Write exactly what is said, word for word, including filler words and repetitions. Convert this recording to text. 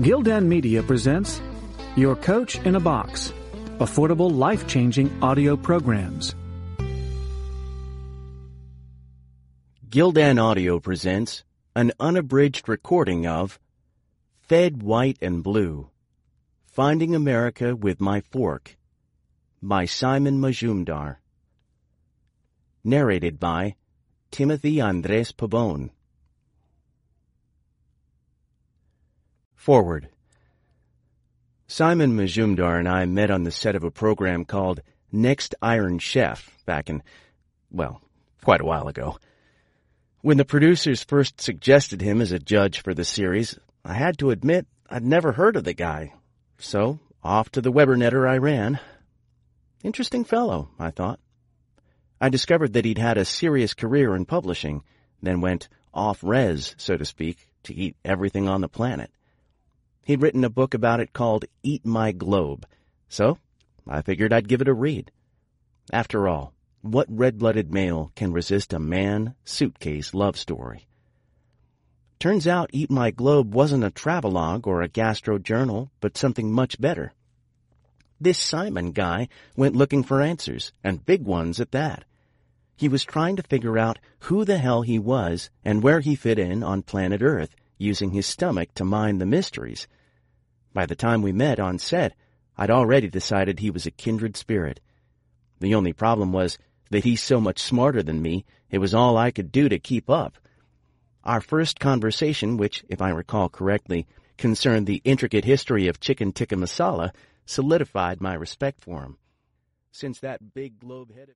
Gildan Media presents Your Coach in a Box, affordable, life-changing audio programs. Gildan Audio presents an unabridged recording of Fed White and Blue, Finding America with My Fork by Simon Majumdar. Narrated by Timothy Andres Pabon. Forward. Simon Majumdar and I met on the set of a program called Next Iron Chef back in, well, quite a while ago. When the producers first suggested him as a judge for the series, I had to admit I'd never heard of the guy. So, off to the Webernetter I ran. Interesting fellow, I thought. I discovered that he'd had a serious career in publishing, then went off-res, so to speak, to eat everything on the planet. He'd written a book about it called Eat My Globe, so I figured I'd give it a read. After all, what red-blooded male can resist a man-suitcase love story? Turns out Eat My Globe wasn't a travelogue or a gastro-journal, but something much better. This Simon guy went looking for answers, and big ones at that. He was trying to figure out who the hell he was and where he fit in on planet Earth, using his stomach to mine the mysteries. By the time we met on set, I'd already decided he was a kindred spirit. The only problem was that he's so much smarter than me, it was all I could do to keep up. Our first conversation, which, if I recall correctly, concerned the intricate history of chicken tikka masala, solidified my respect for him. Since that big globe-headed...